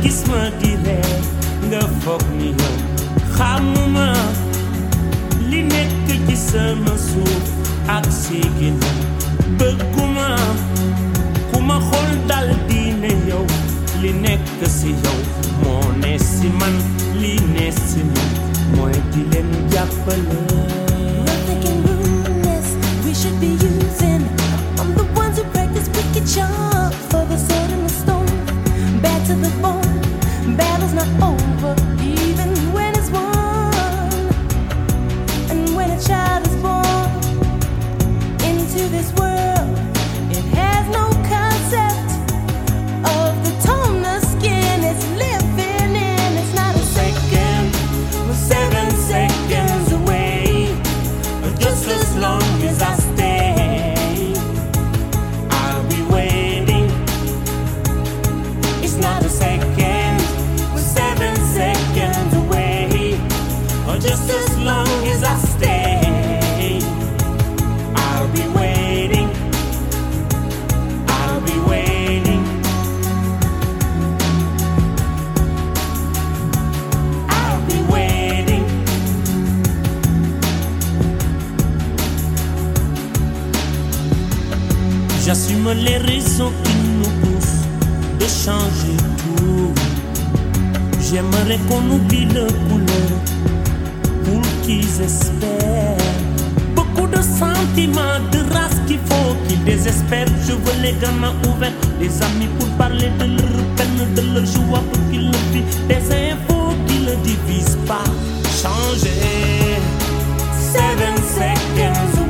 gis ma di ree nga foog ni yow xamuma li nekk ci sama suuf ak si ginnaaw bëgguma ku ma xool dal di ne yow li nekk si yow moo ne si man li ne si man mooy di leen jàppale. Nothing in rudeness we should be using. I'm the ones who practice wicked charm for the sword and the stone. Bad to the bone, battle's not over even when it's won. And when a child is born into this world, it has no concept of the tone the skin is living in. It's not a second, we're 7 seconds away, just as long as I stay, I'll be waiting. It's not a second, we're 7 seconds away, or just as long as I stay, I'll be waiting. I'll be waiting. I'll be waiting. J'assume les raisons qui nous poussent de changer tout. J'aimerais qu'on oublie le couleur pour qu'ils espèrent. Beaucoup de sentiments, de race qu'il faut qu'ils désespèrent. Je veux les gamins ouverts, des amis pour parler de leur peine, de leur joie pour qu'ils le vivent. Des infos qui ne divisent pas. Changer. 7 seconds